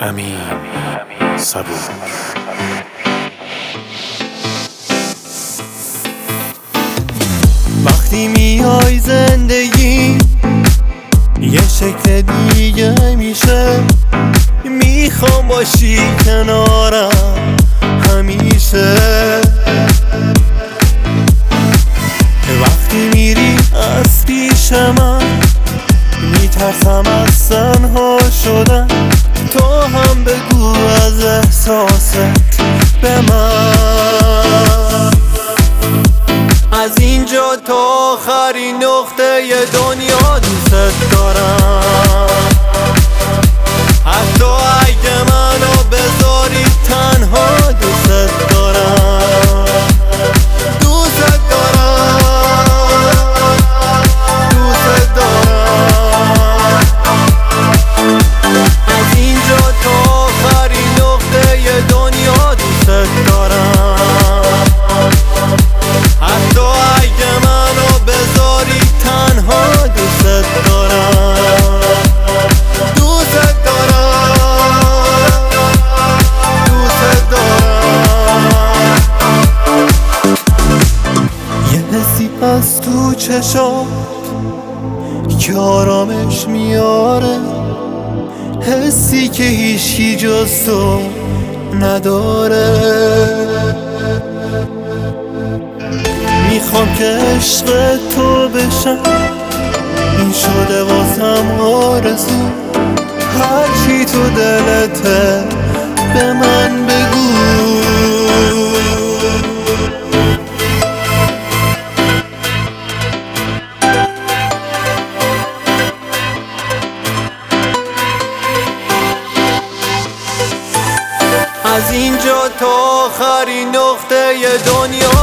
امین صبور. وقتی میای زندگی یه شکل دیگه میشه، میخوام باشی کنارم همیشه. وقتی میری از پیش من میترسم از تنها شدن، تو هم بگو از احساست به من. از اینجا تا آخرین نقطه دنیا دوست دارم، حتی اگه منو بذاری تنها دوست دارم. دوست دارم، دوست دارم. از اینجا تا آخرین نقطه دنیا دوست دارم، حتی اگه منو بذاری تنها دوست دارم. دوست دارم، دوست دارم. یه حسی از تو چشات که آرامش میاره، حسی که هیچکی جز تو نداره. میخوام که عشق تو بشم، این شده واسم آرزو. هرچی تو دلته به من بگو. از اینجا تا آخرین نقطه دنیا